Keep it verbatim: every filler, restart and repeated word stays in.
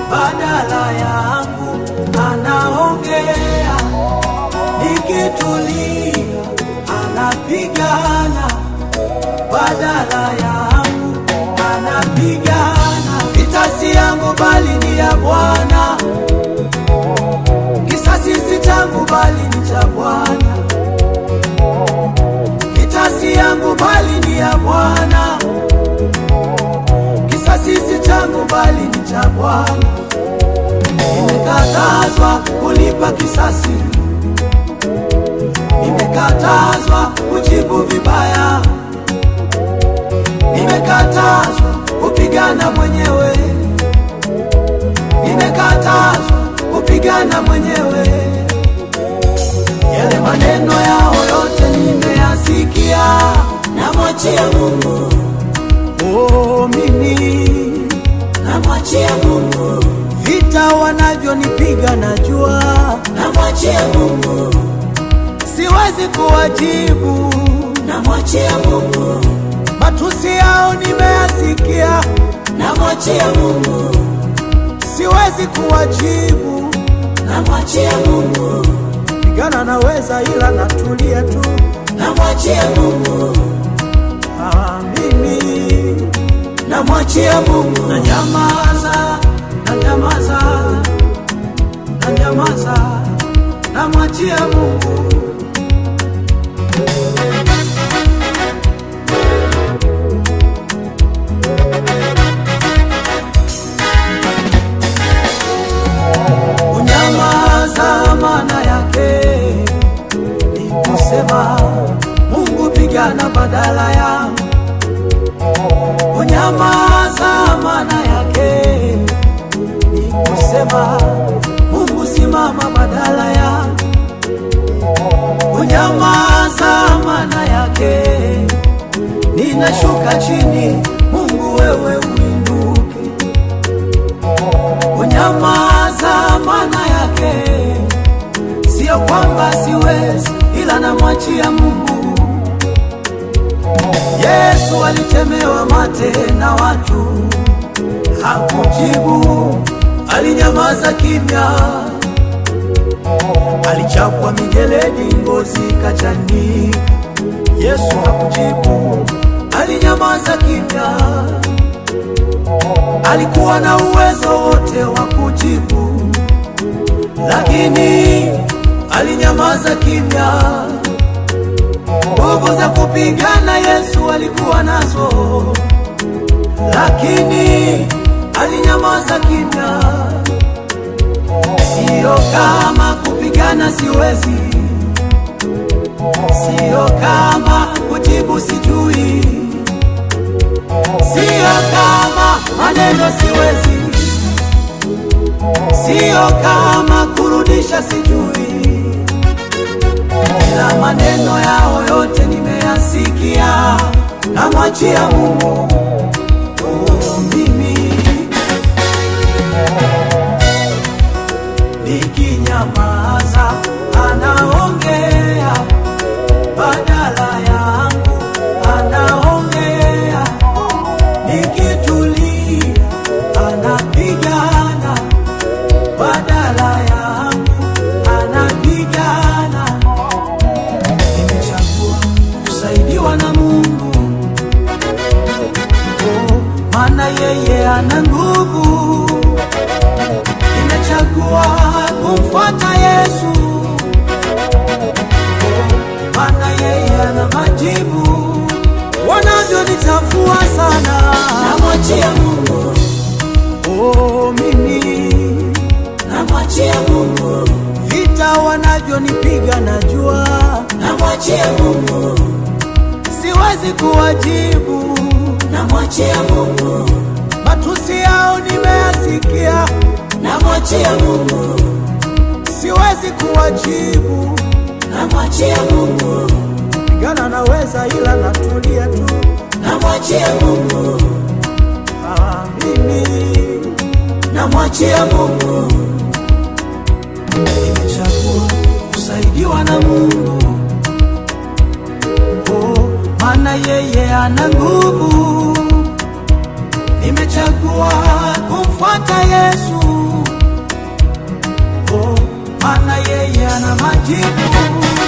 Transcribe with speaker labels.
Speaker 1: badala yangu anaongea, nikitulia anapigana badala yangu anapigana. Vita si yangu bali ni ya Bwana, kisasi si changu bali ni cha Bwana. Vita si yangu bali ni ya Bwana, kisasi si changu bali ni cha Bwana. Nimekatazwa kulipa kisasi, nimekatazwa kujibu vibaya, nimekatazwa kupigana mwenyewe, nimekatazwa kupigana mwenyewe. Yale maneno yao yote nimeyasikia, namwachia Mungu. Oh, mimi namwachia Mungu. Vita wanavyonipiga najua, namwachia Mungu. Siwezi kuwajibu, namwachia Mungu. Matusi yao nimeyasikia, namwachia Mungu. Siwezi kuwajibu, namwachia Mungu. Pigana naweza ila natulia tu, namwachia Mungu. Ah, mimi namwachia Mungu. Na nyamaza, na nyamaza, na nyamaza, namwachia Mungu. Kunyamaza maana yake ni kusema Mungu pigana badala yangu. Kunyamaza maana yake ni kusema Mungu simama badala yangu. Kunyamaza maana yake ninashuka chini, Mungu wewe uinuke. Kunyamaza maana yake sio kwamba siwezi, ila namwachia Mungu. Yesu alitemewa mate na watu, hakujibu, alinyamaza kimya. Alichapwa mijeledi, ngozi kachanika, Yesu hakujibu, alinyamaza kimya. Alikuwa na uwezo wote wa kujibu, lakini alinyamaza kimya. Nguvu za kupigana Yesu alikuwa nazo, lakini alinyamaza kimya. Sio kama kupigana siwezi, sio kama kujibu sijui, sio kama maneno siwezi, sio kama kurudisha sijui. Ila maneno yao yote nimeyasikia, namwachia Mungu. Oh, mimi nikinyamaza anaongea badala yangu, anaongea. Nikitulia anapigana badala yangu, anapigana. Nimechagua kusaidiwa na Mungu, oh, maana yeye ana nguvu. Nimechagua kumfuata Yesu, oh, maana yeye ana majibu. Wanavyonichafua sana, namwachia Mungu. Oh, mimi namwachia Mungu. Vita wanavyonipiga najua, namwachia Mungu. Siwezi kuwajibu, namwachia Mungu. Matusi yao nimeyasikia, namwachia Mungu. Siwezi kuwajibu, namwachia Mungu. Pigana naweza ila natulia tu, namwachia Mungu. Ah, mimi namwachia Mungu. Nimechagua kusaidiwa na Mungu, oh, maana yeye ana nguvu. Nimechagua kumfuata Yesu, maana yeye ana majibu.